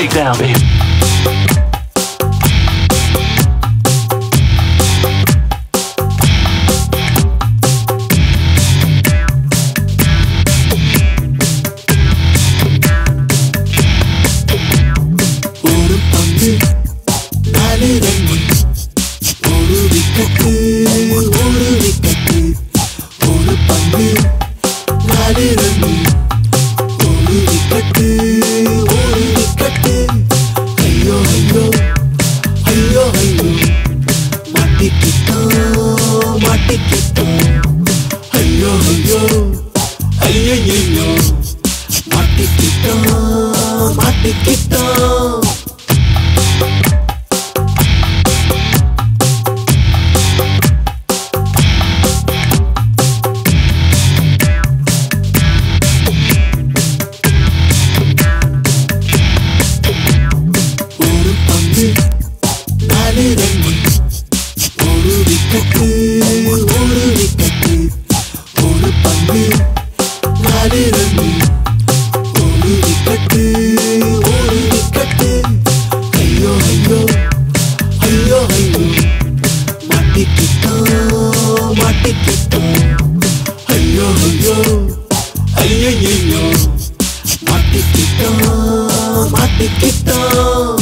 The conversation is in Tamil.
breakdown, baby. ஒரு பந்து நாலு ரன்னு ஒரு விக்கெட்டு ஒரு விக்கெட்டு ஒரு பந்து நாலு ரன்னு ஒரு விக்கெட்டு ஒரு விக்கெட்டு ஐயோ ஐயோ ஐயோ ஐயோ மாட்டிக்கிட்டோம் மாட்டிக்கிட்டோம் ஐயோ ஐயோ ஐயோ மாட்டிக்கிட்டோம் மாட்டிக்கிட்டோம் ஒரு பந்து நாலு ரன்னு ஒரு விக்கெட்டு ஒரு விக்கெட்டு ஒரு பந்து நாலு ரன்னு ஒரு விக்கெட்டு ஒரு விக்கெட்டு ஐயோ ஐயோ ஐயோ ஐயோ மாட்டிக்கிட்டோம் மாட்டிக்கிட்டோம் ஐயோ ஐயோ ஐயோ மாட்டிக்கிட்டோம் மாட்டிக்கிட்டோம்